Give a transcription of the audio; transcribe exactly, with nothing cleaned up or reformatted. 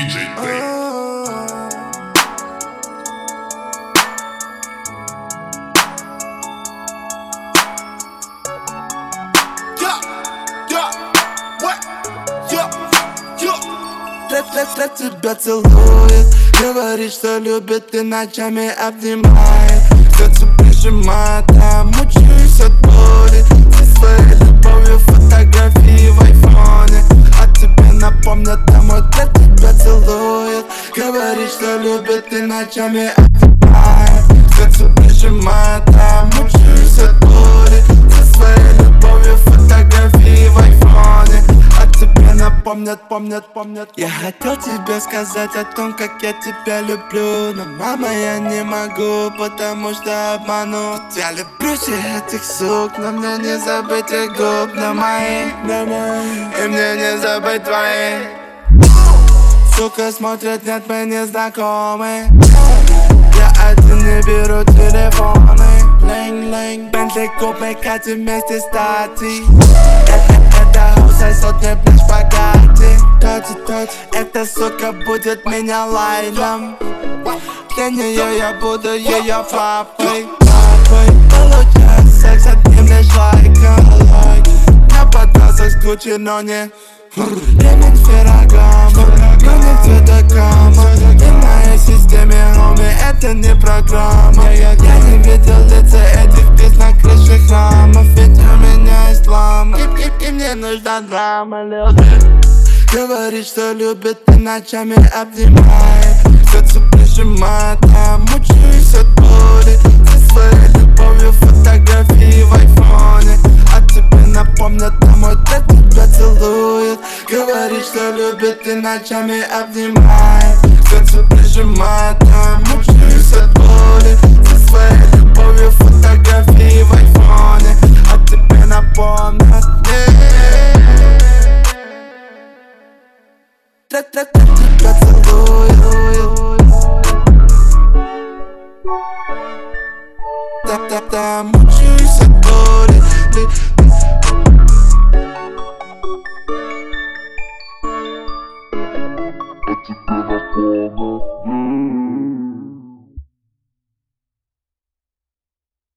диджей Трейк. Трек тебя целует, говорит, что любит и ночами обнимает. Сердце прижимает, а мучаюсь от боли. Со своей любовью фотографии в айфоне. А тебе напомнят, а мой трек тебя целует, говорит, что любит и ночами обнимает. Сердце прижимает, а мучаюсь от боли. Со своей любовью фотографии в айфоне. Помнят, помнят, помнят. Я хотел тебе сказать о том, как я тебя люблю, но, мама, я не могу, потому что обману. Я люблю всех этих сук, но мне не забыть их губ на мои, на мои. И мне не забыть твои. Сука смотрит, нет, мы не знакомы. Я один не беру телефоны. Лэнг-лэнг, Бентли, купе, Кати вместе с Тати. Это хуса сотни, блядь, богати. Тати-тати, эта сука будет меня лайном. Для нее я буду ее папой. Папой, получаю секс одним лишь лайком. Я подался с Гуччи, но не ремень Феррагама, но не цветокама. И в моей системе, хоми, это не программа. Я не видел лица этих пиз на крыше храмов. Ведь у меня есть лама, и, и, и мне нужна драма. Говорит, что любит и ночами обнимает. Сердце прижимает, а мучаюсь от боли. Со своей любовью фотографии в айфоне. А тебе напомнят, а мой трек тебя целует. Говорит, что любит и ночами обнимает. Сердце прижимает, а мучаюсь от боли. Со своей любовью фотографии в айфоне. А тебе напомнят. Трек, трек, трек тебя целует. Так, так, так,